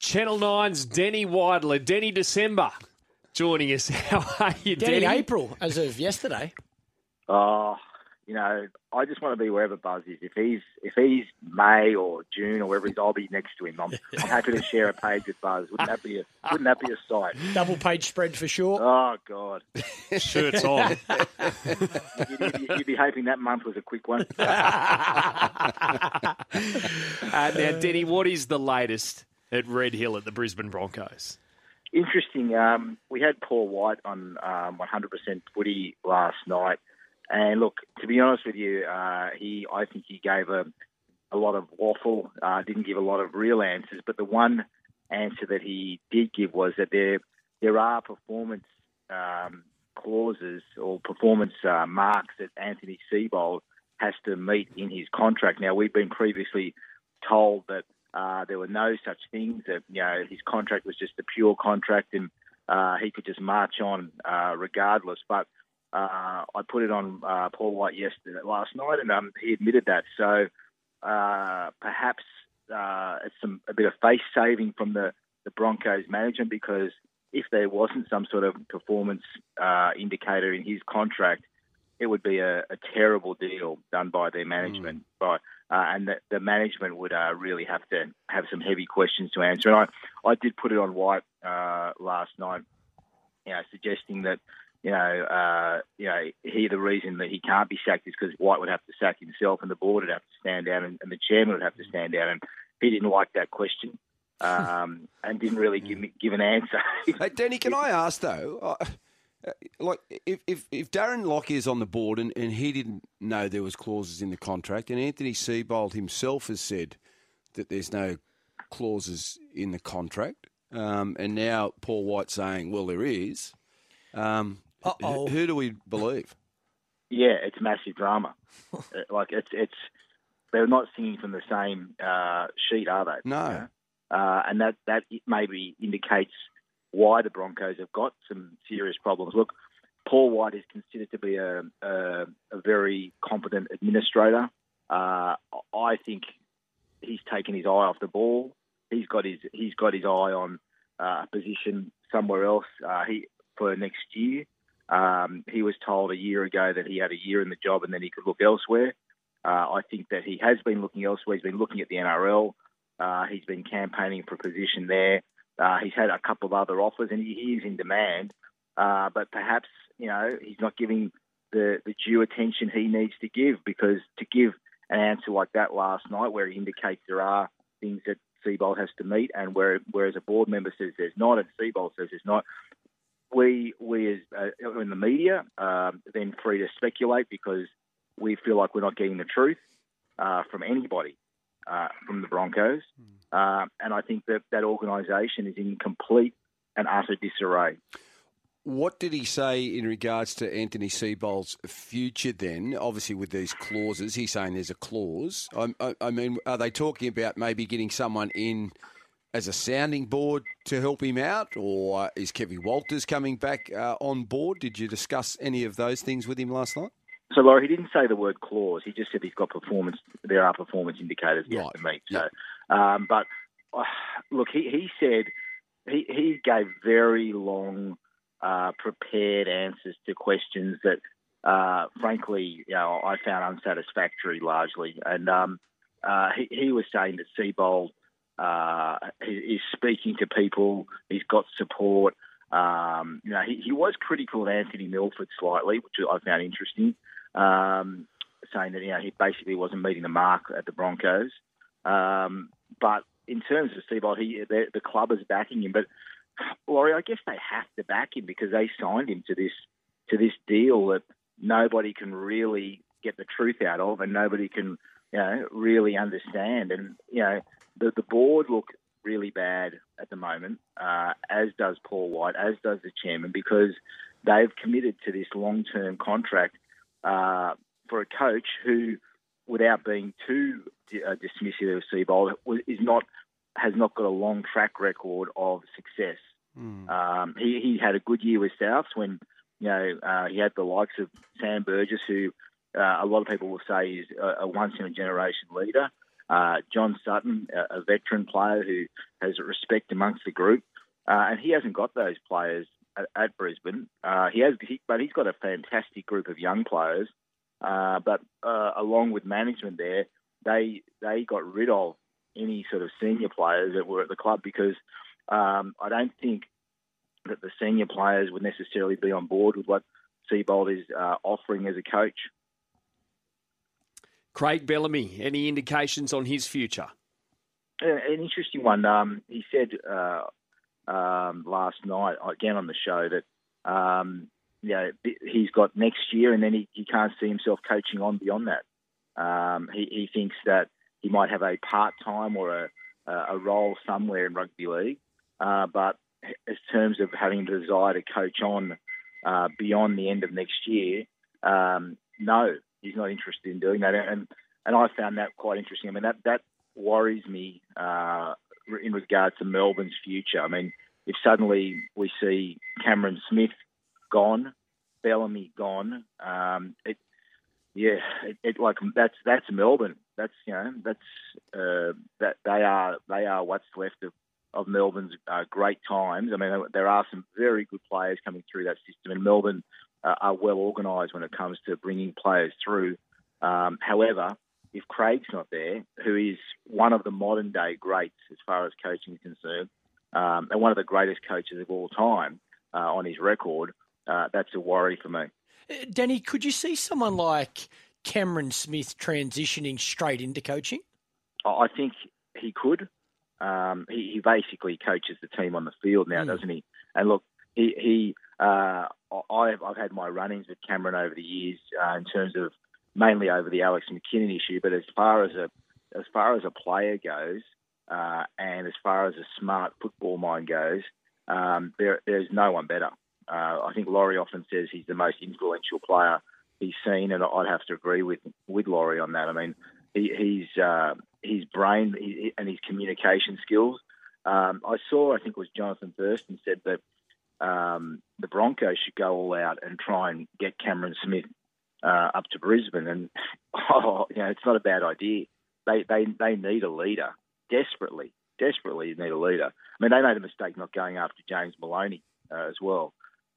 Channel 9's Denny Widler. Denny December joining us. How are you, Denny Denny? April, as of yesterday. Oh, I just want to be wherever Buzz is. If he's May or June or wherever he's, I'll be next to him. I'm happy to share a page with Buzz. Wouldn't that be a sight? Double page spread for sure. Oh God, Shirts on. you'd be hoping that month was a quick one. Now, Denny, what is the latest at Red Hill at the Brisbane Broncos? Interesting. We had Paul White on 100% footy last night. And look, to be honest with you, I think he gave a lot of waffle, didn't give a lot of real answers. But the one answer that he did give was that there are performance clauses or performance marks that Anthony Seibold has to meet in his contract. Now, we've been previously told that there were no such things, that his contract was just a pure contract and he could just march on regardless. But I put it on Paul White last night, and he admitted that. So perhaps it's a bit of face saving from the Broncos management, because if there wasn't some sort of performance indicator in his contract, it would be a terrible deal done by their management. And the management would really have to have some heavy questions to answer. And I did put it on White last night, suggesting that the reason that he can't be sacked is because White would have to sack himself, and the board would have to stand down, and the chairman would have to stand down. And he didn't like that question, and didn't really give an answer. Hey, Danny, can I ask though? If Darren Lockyer is on the board and he didn't know there was clauses in the contract, and Anthony Seibold himself has said that there's no clauses in the contract, and now Paul White saying, well, there is. Who do we believe? Yeah, it's massive drama. It's they're not singing from the same sheet, are they? No. And that maybe indicates why the Broncos have got some serious problems. Look, Paul White is considered to be a very competent administrator. I think he's taken his eye off the ball. He's got his eye on a position somewhere else for next year. He was told a year ago that he had a year in the job and then he could look elsewhere. I think that he has been looking elsewhere. He's been looking at the NRL. He's been campaigning for a position there. He's had a couple of other offers, and he is in demand. But perhaps, he's not giving the due attention he needs to give, because to give an answer like that last night, where he indicates there are things that Seibold has to meet, and whereas a board member says there's not, and Seibold says there's not, we as in the media then free to speculate, because we feel like we're not getting the truth from anybody from the Broncos. And I think that organisation is in complete and utter disarray. What did he say in regards to Anthony Seibold's future then? Obviously with these clauses, he's saying there's a clause. I mean, are they talking about maybe getting someone in as a sounding board to help him out, or is Kevin Walters coming back on board? Did you discuss any of those things with him last night? So, Laurie, he didn't say the word clause. He just said he's got performance. There are performance indicators he has to meet. Yep. So, but look, he said he gave very long, prepared answers to questions that, frankly, I found unsatisfactory largely. And he was saying that Seibold is speaking to people. He's got support. He was critical of Anthony Milford slightly, which I found interesting, saying that he basically wasn't meeting the mark at the Broncos. But in terms of Seibold, the club is backing him. But Laurie, I guess they have to back him because they signed him to this deal that nobody can really get the truth out of, and nobody can really understand. And the board look really bad at the moment, as does Paul White, as does the chairman, because they've committed to this long-term contract for a coach who, without being too dismissive of Seibold, has not got a long track record of success. He had a good year with Souths when he had the likes of Sam Burgess, who a lot of people will say is a once-in-a-generation leader. John Sutton, a veteran player who has respect amongst the group, and he hasn't got those players at Brisbane. But he's got a fantastic group of young players. But along with management there, they got rid of any sort of senior players that were at the club because I don't think that the senior players would necessarily be on board with what Seibold is offering as a coach. Craig Bellamy, any indications on his future? An interesting one. He said last night, again on the show, that he's got next year and then he can't see himself coaching on beyond that. He thinks that he might have a part-time or a role somewhere in rugby league, but in terms of having the desire to coach on beyond the end of next year, no, he's not interested in doing that. And I found that quite interesting. I mean, that worries me in regard to Melbourne's future. I mean, if suddenly we see Cameron Smith gone, Bellamy gone, that's Melbourne. That they are what's left of Melbourne's great times. I mean, there are some very good players coming through that system, and Melbourne are well organised when it comes to bringing players through. However, if Craig's not there, who is one of the modern day greats as far as coaching is concerned, and one of the greatest coaches of all time on his record, that's a worry for me. Danny, could you see someone like Cameron Smith transitioning straight into coaching? I think he could. He basically coaches the team on the field now, doesn't he? And look, I've had my run-ins with Cameron over the years in terms of mainly over the Alex McKinnon issue, but as far as a player goes, and as far as a smart football mind goes, there's no one better. I think Laurie often says he's the most influential player he's seen, and I'd have to agree with Laurie on that. I mean, his brain and his communication skills. I think it was Jonathan Thurston said that the Broncos should go all out and try and get Cameron Smith up to Brisbane, and it's not a bad idea. They need a leader desperately need a leader. I mean, they made a mistake not going after James Maloney as well.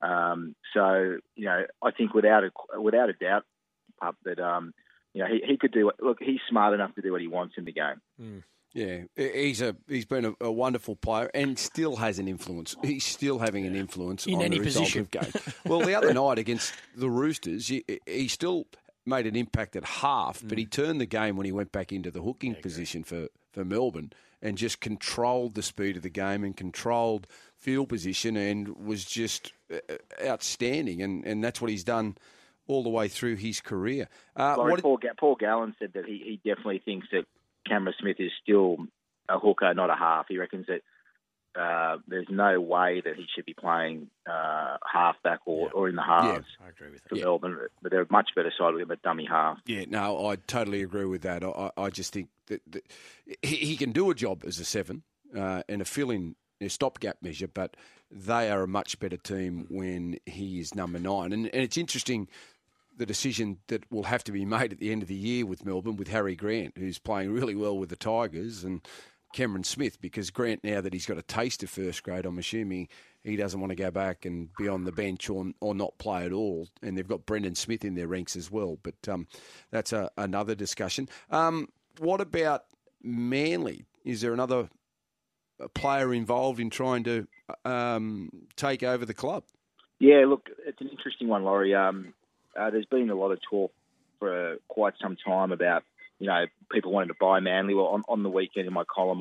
So I think without a doubt, Pup, that he could do it. Look, he's smart enough to do what he wants in the game. Mm. Yeah, he's been a wonderful player and still has an influence. He's still having an influence in on any the result position. of game. Well, the other night against the Roosters, he still made an impact at half, but he turned the game when he went back into the hooking position for Melbourne and just controlled the speed of the game and controlled field position and was just outstanding. And that's what he's done all the way through his career. Paul Gallen said that he definitely thinks that Cameron Smith is still a hooker, not a half. He reckons that there's no way that he should be playing halfback or in the halves. I agree with for that. Melbourne, but they're a much better side with him at dummy half. Yeah, no, I totally agree with that. I just think that he can do a job as a 7 and a fill-in, a stopgap measure, but they are a much better team when he is number 9. And it's interesting, the decision that will have to be made at the end of the year with Melbourne, with Harry Grant, who's playing really well with the Tigers, and Cameron Smith, because Grant, now that he's got a taste of first grade, I'm assuming he doesn't want to go back and be on the bench or not play at all. And they've got Brendan Smith in their ranks as well. But that's another discussion. What about Manly? Is there another player involved in trying to take over the club? Yeah, look, it's an interesting one, Laurie. There's been a lot of talk for quite some time about, people wanting to buy Manly. Well, on the weekend in my column,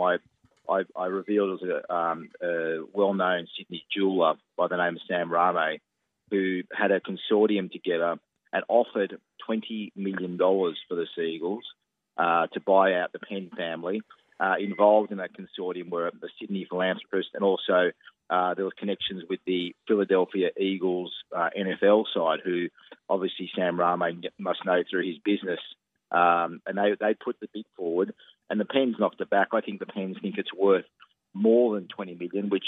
I revealed it was a well-known Sydney jeweller by the name of Sam Rame, who had a consortium together and offered $20 million for the Seagulls to buy out the Penn family. Involved in that consortium were the Sydney philanthropists, and also there were connections with the Philadelphia Eagles NFL side, who obviously Sam Rame must know through his business. And they put the bid forward, and the Pens knocked it back. I think the Pens think it's worth more than $20 million, which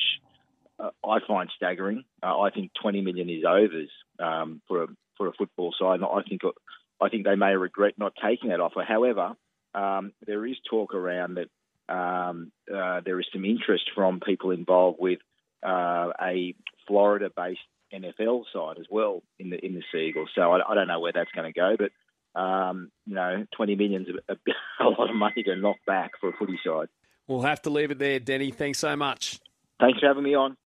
I find staggering. I think $20 million is overs for a football side, and I think they may regret not taking that offer. However, there is talk around that there is some interest from people involved with a Florida-based NFL side as well in the Sea-Eagles. So I don't know where that's going to go, but 20 million's a lot of money to knock back for a footy side. We'll have to leave it there, Denny. Thanks so much. Thanks for having me on.